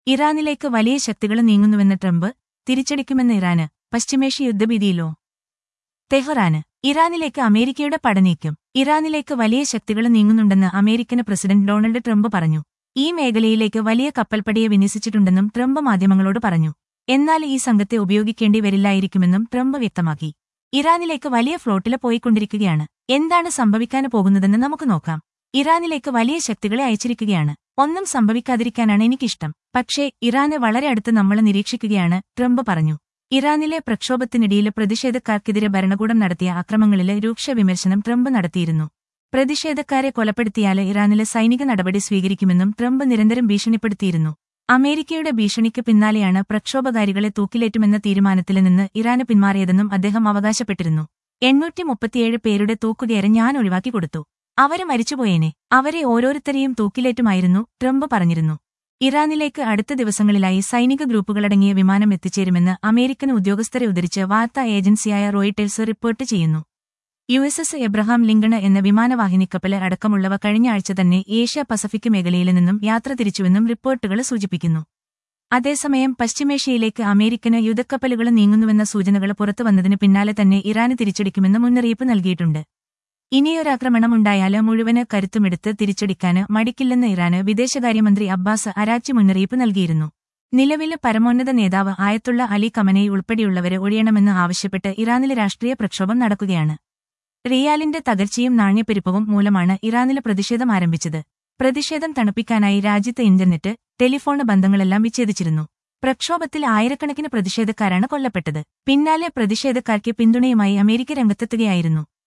ഇറാനിലേക്ക് വലിയ ശക്തികൾ നീങ്ങുന്നുവെന്ന് ട്രംപ്, തിരിച്ചടിക്കുമെന്ന് ഇറാന്, പശ്ചിമേഷ്യ യുദ്ധഭീതിയിലോ? തെഹ്റാന്. ഇറാനിലേക്ക് അമേരിക്കയുടെ പടനീക്കം. ഇറാനിലേക്ക് വലിയ ശക്തികൾ നീങ്ങുന്നുണ്ടെന്ന് അമേരിക്കൻ പ്രസിഡന്റ് ഡൊണാൾഡ് ട്രംപ് പറഞ്ഞു. ഈ മേഖലയിലേക്ക് വലിയ കപ്പൽപ്പടയെ വിന്യസിച്ചിട്ടുണ്ടെന്നും ട്രംപ് മാധ്യമങ്ങളോട് പറഞ്ഞു. എന്നാൽ ഈ സംഘത്തെ ഉപയോഗിക്കേണ്ടി വരില്ലായിരിക്കുമെന്നും ട്രംപ് വ്യക്തമാക്കി. ഇറാനിലേക്ക് വലിയ ഫ്ലോട്ടില പോയിക്കൊണ്ടിരിക്കുകയാണ്. എന്താണ് സംഭവിക്കാൻ പോകുന്നതെന്ന് നമുക്ക് നോക്കാം. ഇറാനിലേക്ക് വലിയ ശക്തികളെ അയച്ചിരിക്കുകയാണ്. ഒന്നും സംഭവിക്കാതിരിക്കാനാണ് എനിക്കിഷ്ടം. പക്ഷേ ഇറാനെ വളരെ അടുത്ത് നമ്മൾ നിരീക്ഷിക്കുകയാണ്, ട്രംപ് പറഞ്ഞു. ഇറാനിലെ പ്രക്ഷോഭത്തിനിടയിൽ പ്രതിഷേധക്കാർക്കെതിരെ ഭരണകൂടം നടത്തിയ അക്രമങ്ങളിലെ രൂക്ഷ വിമർശനം ട്രംപ് നടത്തിയിരുന്നു. പ്രതിഷേധക്കാരെ കൊലപ്പെടുത്തിയാല് ഇറാനിലെ സൈനിക നടപടി സ്വീകരിക്കുമെന്നും ട്രംപ് നിരന്തരം ഭീഷണിപ്പെടുത്തിയിരുന്നു. അമേരിക്കയുടെ ഭീഷണിക്ക് പിന്നാലെയാണ് പ്രക്ഷോഭകാരികളെ തൂക്കിലേറ്റുമെന്ന തീരുമാനത്തിൽ നിന്ന് ഇറാന് പിന്മാറിയതെന്നും അദ്ദേഹം അവകാശപ്പെട്ടിരുന്നു. 837 പേരുടെ തൂക്കുകയറ് ഞാൻ ഒഴിവാക്കി കൊടുത്തു. അവര് മരിച്ചുപോയേനെ. അവരെ ഓരോരുത്തരെയും തൂക്കിലേറ്റുമായിരുന്നു, ട്രംപ് പറഞ്ഞിരുന്നു. ഇറാനിലേക്ക് അടുത്ത ദിവസങ്ങളിലായി സൈനിക ഗ്രൂപ്പുകളടങ്ങിയ വിമാനം എത്തിച്ചേരുമെന്ന് അമേരിക്കൻ ഉദ്യോഗസ്ഥരെ ഉദ്ധരിച്ച് വാർത്താ ഏജൻസിയായ റോയിട്ടേഴ്സ് റിപ്പോർട്ട് ചെയ്യുന്നു. USS എബ്രഹാം ലിങ്കൺ എന്ന വിമാനവാഹിനിക്കപ്പല് അടക്കമുള്ളവ കഴിഞ്ഞ ആഴ്ച തന്നെ ഏഷ്യ പസഫിക് മേഖലയിൽ നിന്നും യാത്ര തിരിച്ചുവെന്നും റിപ്പോർട്ടുകൾ സൂചിപ്പിക്കുന്നു. അതേസമയം പശ്ചിമേഷ്യയിലേക്ക് അമേരിക്കന് യുദ്ധക്കപ്പലുകൾ നീങ്ങുന്നുവെന്ന സൂചനകൾ പുറത്തുവന്നതിന് പിന്നാലെ തന്നെ ഇറാന് തിരിച്ചടിക്കുമെന്ന് മുന്നറിയിപ്പ് നൽകിയിട്ടുണ്ട്. ഇനിയൊരാക്രമണമുണ്ടായാല് മുഴുവന് കരുത്തുമെടുത്ത് തിരിച്ചടിക്കാന് മടിക്കില്ലെന്ന് ഇറാന് വിദേശകാര്യമന്ത്രി അബ്ബാസ് അരാക്ചി മുന്നറിയിപ്പ് നൽകിയിരുന്നു. നിലവിലെ പരമോന്നത നേതാവ് ആയത്തുള്ള അലി ഖമനേയി ഉൾപ്പെടെയുള്ളവരെ ഒഴിയണമെന്ന് ആവശ്യപ്പെട്ട് ഇറാനിലെ രാഷ്ട്രീയ പ്രക്ഷോഭം നടക്കുകയാണ്. റിയാലിന്റെ തകർച്ചയും നാണ്യപ്പെരുപ്പവും മൂലമാണ് ഇറാനിലെ പ്രതിഷേധം ആരംഭിച്ചത്. പ്രതിഷേധം തണുപ്പിക്കാനായി രാജ്യത്തെ ഇന്റർനെറ്റ്, ടെലിഫോൺ ബന്ധങ്ങളെല്ലാം വിച്ഛേദിച്ചിരുന്നു. പ്രക്ഷോഭത്തിൽ ആയിരക്കണക്കിന് പ്രതിഷേധക്കാരാണ് കൊല്ലപ്പെട്ടത്. പിന്നാലെ പ്രതിഷേധക്കാർക്ക് പിന്തുണയുമായി അമേരിക്ക രംഗത്തെത്തുകയായിരുന്നു.